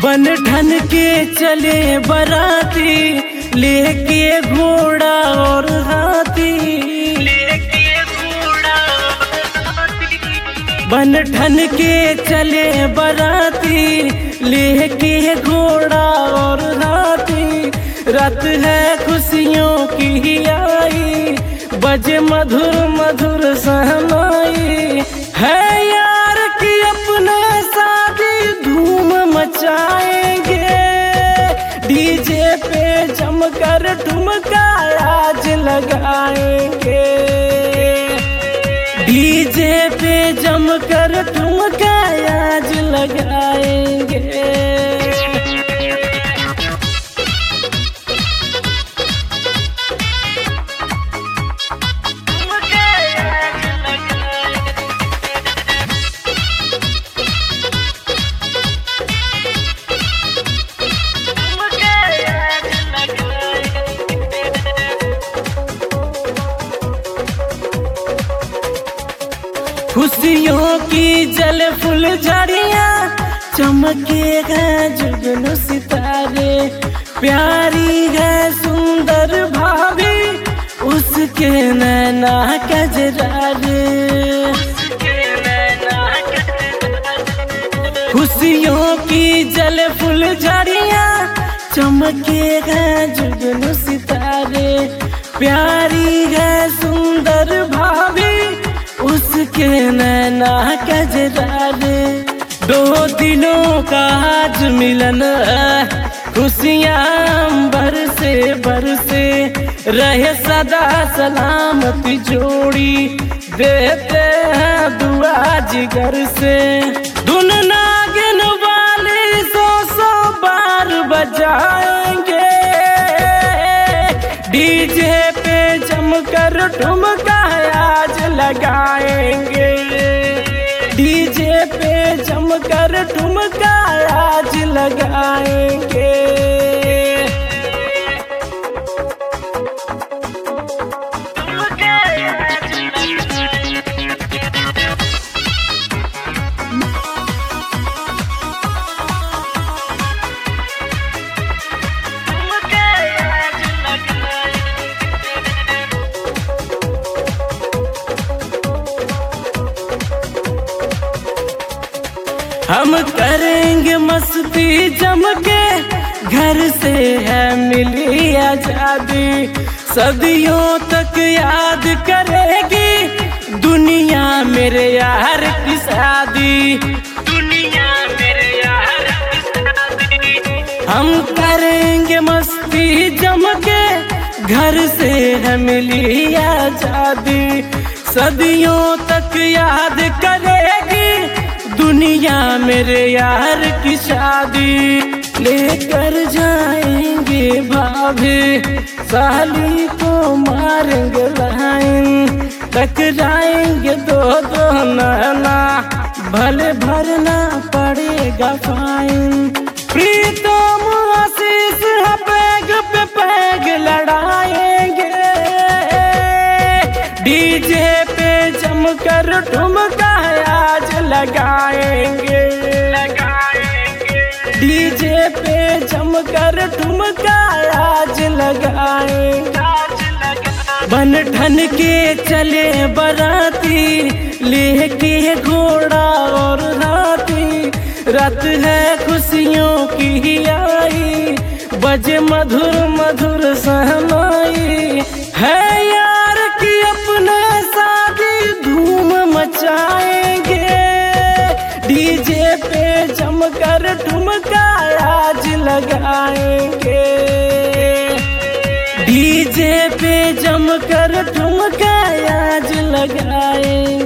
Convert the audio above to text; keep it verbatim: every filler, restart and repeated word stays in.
बन ठन के चले बराती, लेके घोड़ा और हाथी, लेके घोड़ा और हाथी। बन ठन के चले बराती, लेके घोड़ा और हाथी। रात है खुशियों की आई, बजे मधुर मधुर सहनाई। है यार कि अपने शादी धूम मचाएंगे, डीजे पे जमकर ठुमका आज लगाएंगे। डीजे पे जमकर ठुमका आज लगाएंगे। खुशियों की जल फुल झड़ियाँ, चमके है जुगनू सितारे। प्यारी है सुंदर भाभी, उसके नैना कजरारे। खुशियों की जल फुल झड़ियाँ, चमके है जुगनू सितारे। प्यारी है सुंदर भाभी, उसके नैना कजरारे। दो दिनों का आज मिलन है, खुशियाँ बरसे बरसे। रहे सदा सलामती जोड़ी, देते हैं दुआ जिगर से। धुन नागिन वाले सौ सौ बार बजाएंगे, डीजे पे जमकर ठुमका आज लगाएंगे। डीजे पे जमकर ठुमका आज लगाएंगे। हम करेंगे मस्ती जम के, घर से है मिली आजादी। सदियों तक याद करेगी दुनिया मेरे यार की शादी। दुनिया मेरे यार की शादी। हम करेंगे मस्ती जम के, घर से है मिली आजादी। सदियों तक याद करेगी दुनिया मेरे यार की शादी। लेकर जाएंगे भाभी, साली को मारेंगे लाइन। टकराएंगे दो दो नैना, भले भरना पड़ेगा फाइन। प्रीतम आशीष पैग पे पैग लड़ाएंगे, डीजे पे जमकर ठुमका आज लगाएंगे। लगाएंगे डीजे पे जमकर ठुमका आज लगाएंगे। बन ठन के चले बराती, लेके घोड़ा और हाथी। रात है खुशियों की आई, बजे मधुर मधुर सहनाई। है यार कि अपने शादी धूम मचाएंगे, डीजे पे जमकर ठुमका आज लगाएंगे। डीजे पे जमकर ठुमका आज लगाएंगे।